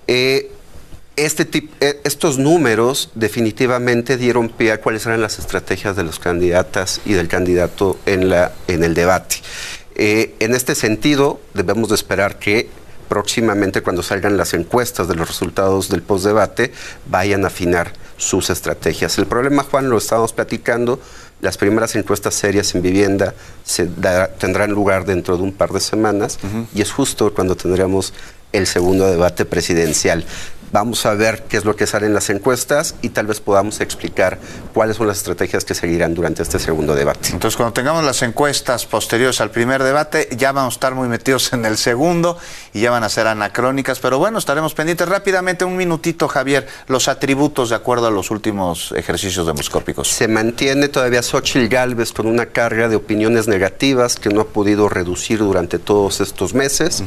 Estos números definitivamente dieron pie a cuáles eran las estrategias de las candidatas y del candidato en el debate. En este sentido, debemos de esperar que próximamente, cuando salgan las encuestas de los resultados del postdebate, vayan a afinar sus estrategias. El problema, Juan, lo estábamos platicando, las primeras encuestas serias en vivienda tendrán lugar dentro de un par de semanas y es justo cuando tendremos el segundo debate presidencial. Vamos a ver qué es lo que sale en las encuestas y tal vez podamos explicar cuáles son las estrategias que seguirán durante este segundo debate. Entonces, cuando tengamos las encuestas posteriores al primer debate, ya vamos a estar muy metidos en el segundo y ya van a ser anacrónicas, pero bueno, estaremos pendientes. Rápidamente, un minutito, Javier, los atributos de acuerdo a los últimos ejercicios demoscópicos. Se mantiene todavía Xóchitl Gálvez con una carga de opiniones negativas que no ha podido reducir durante todos estos meses.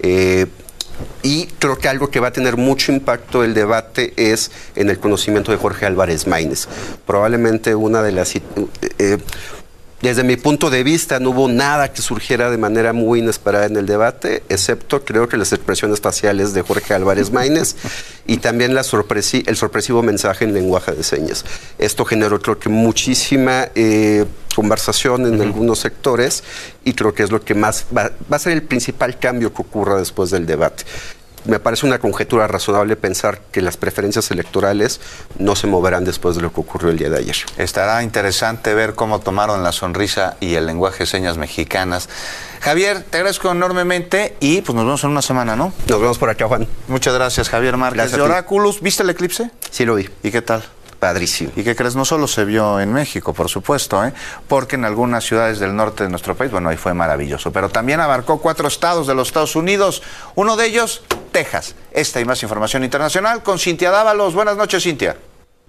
Y creo que algo que va a tener mucho impacto el debate es en el conocimiento de Jorge Álvarez Maínez. Probablemente una de las... desde mi punto de vista no hubo nada que surgiera de manera muy inesperada en el debate, excepto creo que las expresiones faciales de Jorge Álvarez Maínez y también el sorpresivo mensaje en lenguaje de señas. Esto generó creo que muchísima conversación en algunos sectores y creo que es lo que más va a ser el principal cambio que ocurra después del debate. Me parece una conjetura razonable pensar que las preferencias electorales no se moverán después de lo que ocurrió el día de ayer. Estará interesante ver cómo tomaron la sonrisa y el lenguaje de señas mexicanas. Javier, te agradezco enormemente y pues nos vemos en una semana, ¿no? Nos vemos por acá, Juan. Muchas gracias, Javier Márquez. Gracias de Oráculos. ¿Viste el eclipse? Sí, lo vi. ¿Y qué tal? Padrísimo. ¿Y qué crees? No solo se vio en México, por supuesto, porque en algunas ciudades del norte de nuestro país, bueno, ahí fue maravilloso, pero también abarcó 4 estados de los Estados Unidos, uno de ellos, Texas. Esta y más información internacional con Cintia Dávalos. Buenas noches, Cintia.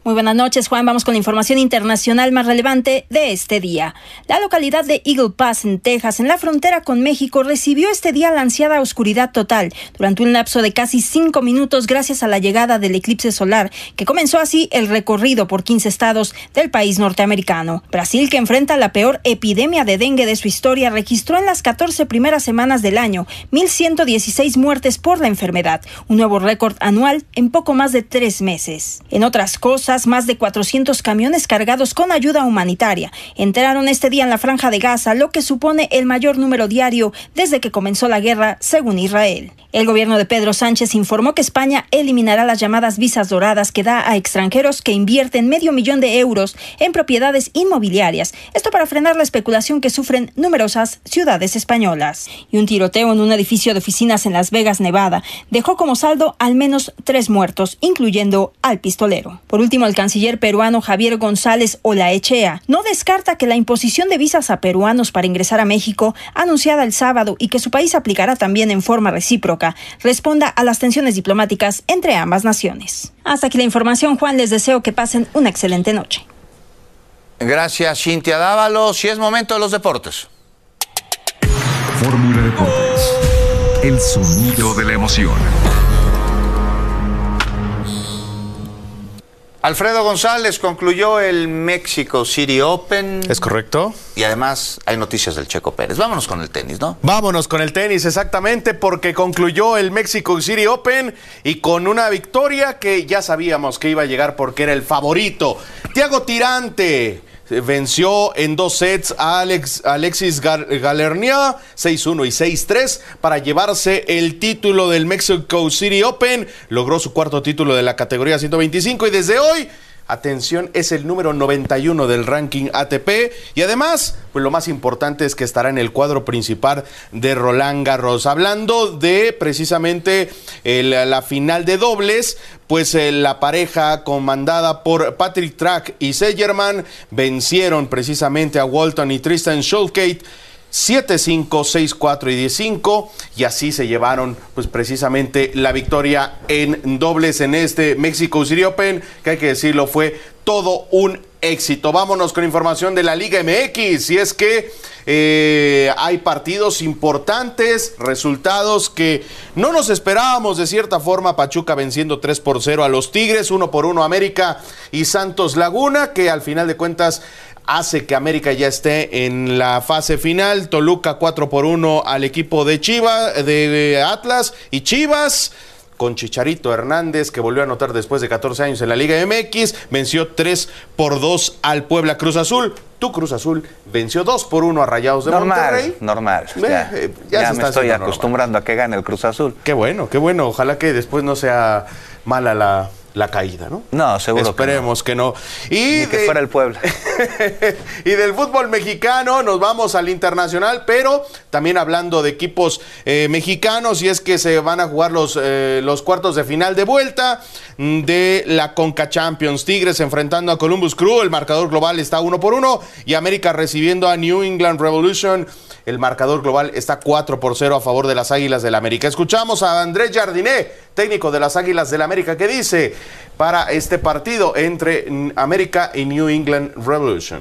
Muy buenas noches, Juan. Vamos con la información internacional más relevante de este día. La localidad de Eagle Pass, en Texas, en la frontera con México, recibió este día la ansiada oscuridad total durante un lapso de casi 5 minutos gracias a la llegada del eclipse solar, que comenzó así el recorrido por 15 estados del país norteamericano. Brasil, que enfrenta la peor epidemia de dengue de su historia, registró en las 14 primeras semanas del año 1.116 muertes por la enfermedad, un nuevo récord anual en poco más de 3 meses. En otras cosas, más de 400 camiones cargados con ayuda humanitaria entraron este día en la Franja de Gaza, lo que supone el mayor número diario desde que comenzó la guerra, según Israel. El gobierno de Pedro Sánchez informó que España eliminará las llamadas visas doradas que da a extranjeros que invierten €500,000 en propiedades inmobiliarias. Esto para frenar la especulación que sufren numerosas ciudades españolas. Y un tiroteo en un edificio de oficinas en Las Vegas, Nevada, dejó como saldo al menos 3 muertos, incluyendo al pistolero. Por último, el canciller peruano Javier González Olaechea no descarta que la imposición de visas a peruanos para ingresar a México, anunciada el sábado y que su país aplicará también en forma recíproca, responda a las tensiones diplomáticas entre ambas naciones. Hasta aquí la información, Juan. Les deseo que pasen una excelente noche. Gracias, Cintia Dávalos. Y es momento de los deportes. Fórmula Deportes. El sonido de la emoción. Alfredo González, concluyó el Mexico City Open. ¿Es correcto? Y además hay noticias del Checo Pérez. Vámonos con el tenis, ¿no? Vámonos con el tenis, exactamente, porque concluyó el Mexico City Open y con una victoria que ya sabíamos que iba a llegar porque era el favorito. Thiago Tirante venció en 2 sets a Alexis Galernia, 6-1 y 6-3, para llevarse el título del Mexico City Open. Logró su 4º título de la categoría 125 y desde hoy, atención, es el número 91 del ranking ATP. Y además, pues lo más importante es que estará en el cuadro principal de Roland Garros. Hablando de precisamente la final de dobles, pues la pareja comandada por Patrick Track y Segerman vencieron precisamente a Walton y Tristan Sholkate 7-5, 6-4 y 10-5, y así se llevaron pues precisamente la victoria en dobles en este Mexico City Open, que hay que decirlo, fue todo un éxito. Vámonos con información de la Liga MX, y es que hay partidos importantes, resultados que no nos esperábamos de cierta forma. Pachuca venciendo 3-0 a los Tigres, 1-1 América y Santos Laguna, que al final de cuentas hace que América ya esté en la fase final. Toluca 4-1 al equipo de Atlas, y Chivas, con Chicharito Hernández, que volvió a anotar después de 14 años en la Liga MX, venció 3-2 al Puebla. Cruz Azul, tu Cruz Azul, venció 2-1 a Rayados de Monterrey. Normal, ya me estoy acostumbrando a que gane el Cruz Azul. Qué bueno, ojalá que después no sea mala la caída, ¿no? No, seguro. Esperemos que no. Ni que fuera el Puebla. Y del fútbol mexicano nos vamos al internacional, pero también hablando de equipos mexicanos, y es que se van a jugar los cuartos de final de vuelta de la Conca Champions. Tigres enfrentando a Columbus Crew, el marcador global está 1-1, y América recibiendo a New England Revolution. El marcador global está 4-0 a favor de las Águilas del América. Escuchamos a Andrés Jardiné, técnico de las Águilas del América, que dice para este partido entre América y New England Revolution.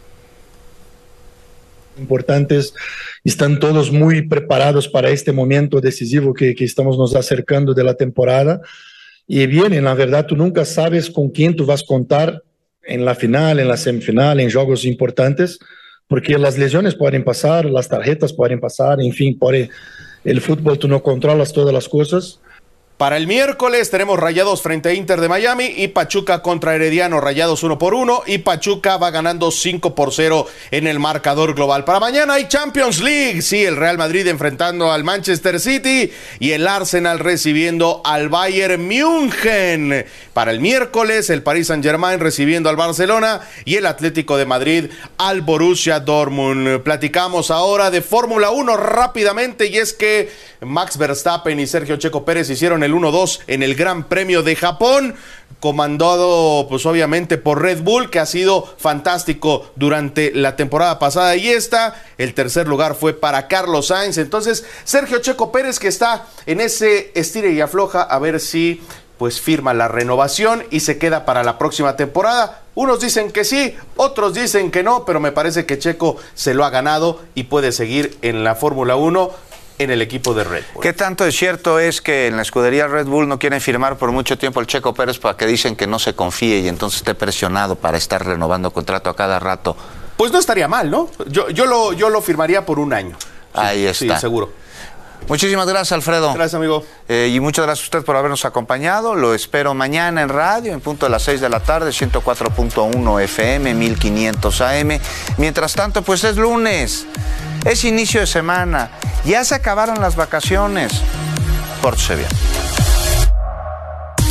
Importantes, están todos muy preparados para este momento decisivo que estamos nos acercando de la temporada. Y bien, la verdad, tú nunca sabes con quién tú vas a contar en la final, en la semifinal, en juegos importantes, porque las lesiones pueden pasar, las tarjetas pueden pasar, en fin, por el fútbol tú no controlas todas las cosas. Para el miércoles tenemos Rayados frente a Inter de Miami y Pachuca contra Herediano. Rayados 1-1 y Pachuca va ganando 5-0 en el marcador global. Para mañana hay Champions League. Sí, el Real Madrid enfrentando al Manchester City y el Arsenal recibiendo al Bayern München. Para el miércoles el Paris Saint-Germain recibiendo al Barcelona y el Atlético de Madrid al Borussia Dortmund. Platicamos ahora de Fórmula 1 rápidamente, y es que Max Verstappen y Sergio Checo Pérez hicieron el 1-2 en el Gran Premio de Japón, comandado pues obviamente por Red Bull, que ha sido fantástico durante la temporada pasada, y el tercer lugar fue para Carlos Sainz. Entonces Sergio Checo Pérez, que está en ese estire y afloja a ver si pues firma la renovación y se queda para la próxima temporada. Unos dicen que sí, otros dicen que no, pero me parece que Checo se lo ha ganado y puede seguir en la Fórmula 1 en el equipo de Red Bull. ¿Qué tanto es cierto es que en la escudería Red Bull no quieren firmar por mucho tiempo el Checo Pérez para que dicen que no se confíe y entonces esté presionado para estar renovando contrato a cada rato? Pues no estaría mal, ¿no? Yo lo firmaría por un año. Ahí está. Sí, seguro. Muchísimas gracias, Alfredo. Gracias, amigo. Y muchas gracias a usted por habernos acompañado. Lo espero mañana en radio, en punto de las 6 de la tarde, 104.1 FM, 1500 AM. Mientras tanto, pues es lunes, es inicio de semana, ya se acabaron las vacaciones. Pórtese bien.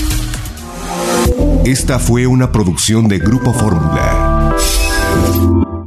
Esta fue una producción de Grupo Fórmula.